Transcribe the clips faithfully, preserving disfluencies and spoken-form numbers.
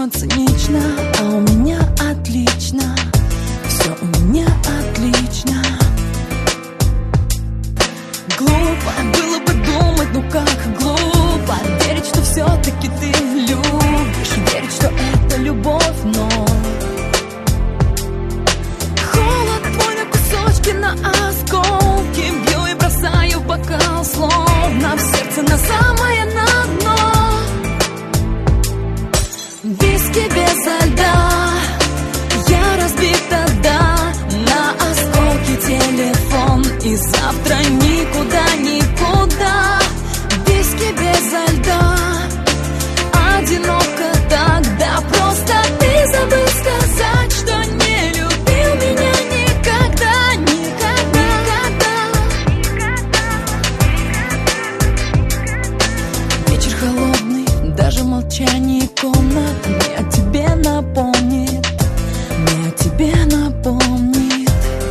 безумно цинично, а у меня отлично, все у меня отлично. Глупо было бы думать, ну как глупо верить, что все-таки ты любишь, верить, что это любовь, но холод твой на кусочки, на осколки бью и бросаю в бокал, словно в сердце на самое на дно. Виски безо льда, я разбита, да, на осколки телефон, и завтра никуда, никуда. Виски безо льда, одиноко тогда, просто ты забыл сказать, что не любил меня никогда, никогда, никогда. Вечер холодный, даже молчание комнат мне о тебе напомнит, мне о тебе напомнит.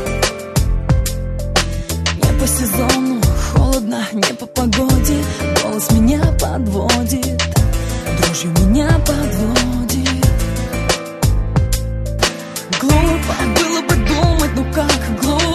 Не по сезону, холодно, не по погоде, голос меня подводит, дрожью меня подводит. Глупо было бы думать, ну как глупо